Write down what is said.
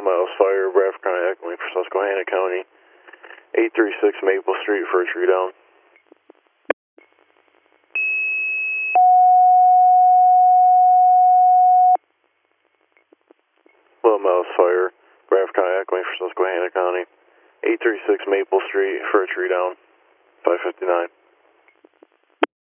miles fire, Bradford County echoing for Susquehanna County, 836 Maple Street for a tree down. Low miles fire, Bradford County echoing for Susquehanna County, 836 Maple Street for a tree down, 559.